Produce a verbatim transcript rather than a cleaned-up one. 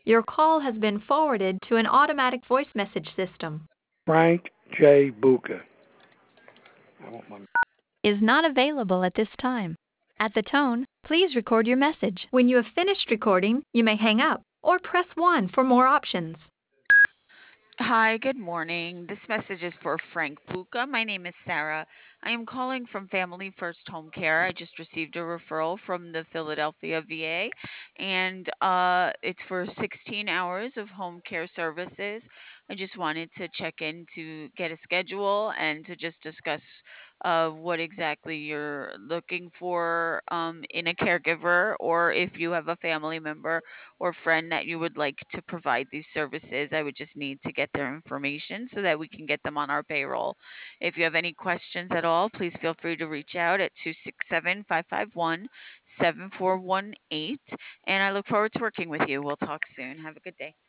Your call has been forwarded to an automatic voice message system. Frank J. Buca. I want my Is not available at this time. At the tone, please record your message. When you have finished recording, you may hang up or press one for more options. Hi, good morning. This message is for Frank Buca. My name is Sarah. I am calling from Family First Home Care. I just received a referral from the Philadelphia V A, and uh, it's for sixteen hours of home care services. I just wanted to check in to get a schedule and to just discuss uh, what exactly you're looking for um, in a caregiver, or if you have a family member or friend that you would like to provide these services. I would just need to get their information so that we can get them on our payroll. If you have any questions at all, please feel free to reach out at two six seven, five five one, seven four one eight. And I look forward to working with you. We'll talk soon. Have a good day.